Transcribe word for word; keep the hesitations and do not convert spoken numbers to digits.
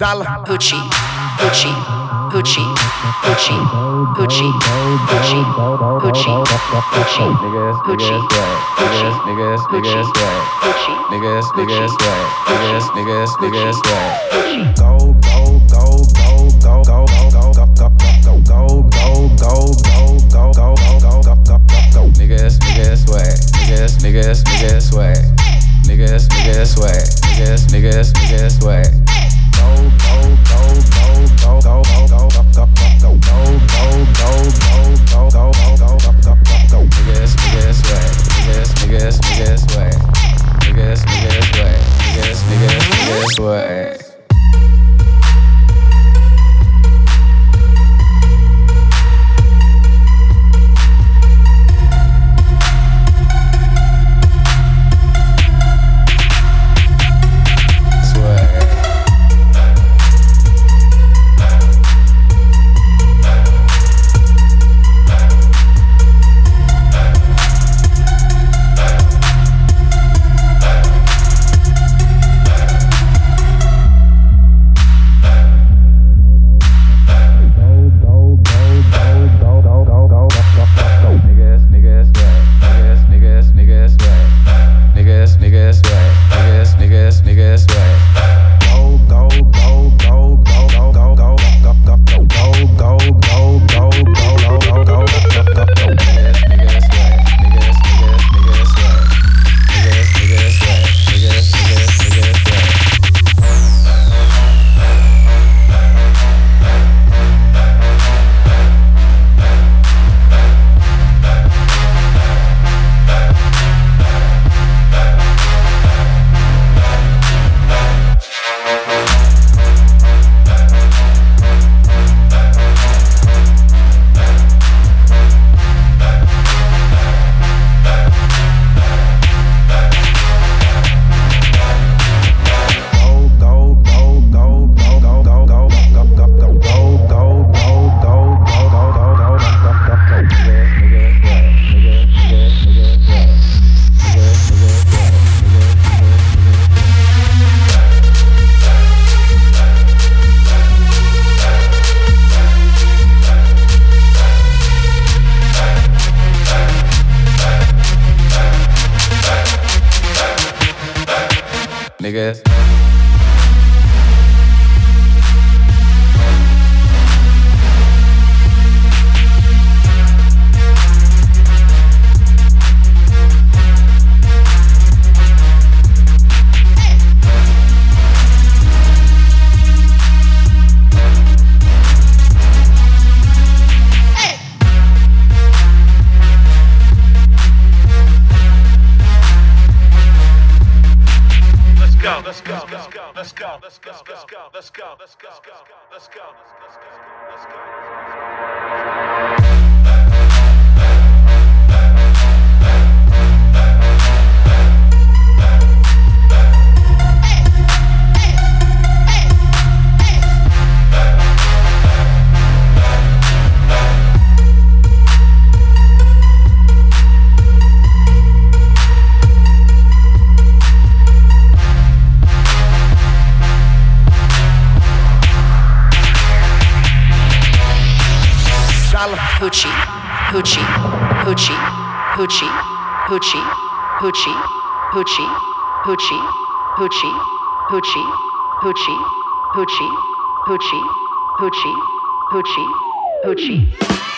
Dollar. Hoochie, hoochie, hoochie, hoochie, hoochie, hoochie, hoochie, hoochie, Niggas, hoochie, niggas, niggas, niggas, swag. hoochie, Niggas, niggas, swag. Niggas, niggas, niggas, swag. hoochie. Go, go, go, go, go, go, go, go, go, go, go, go, go, go, go, go, go, go, go, go. Niggas, niggas, swag. Niggas, niggas, niggas, swag. Niggas, niggas, swag. Niggas, niggas, niggas, swag. Go, go, go, go, go, go, go, go, go, go, go, go, go, go, go, go, go, go, go, go. Niggas, niggas, swag. Niggas, niggas, niggas, swag. Niggas, niggas, swag. Niggas, niggas, niggas, swag. Niggas. Let's go, let's go, let's go, let's go, let's go, let's go, let's go, let's go, let's go, let's go. Hoochie, hoochie, hoochie, hoochie, hoochie, hoochie, hoochie, hoochie, hoochie, hoochie, hoochie, hoochie, hoochie, hoochie, hoochie, hoochie.